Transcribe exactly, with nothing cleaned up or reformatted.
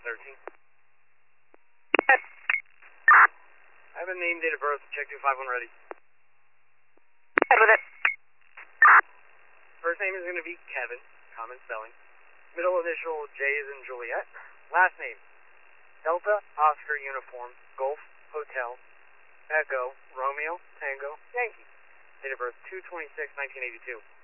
thirteen. I have a name, date of birth, check two five one ready. With it. First name is going to be Kevin, common spelling. Middle initial J is in Juliet. Last name, Delta, Oscar, Uniform, Golf, Hotel, Echo, Romeo, Tango, Yankee. Date of birth two twenty-six nineteen eighty-two.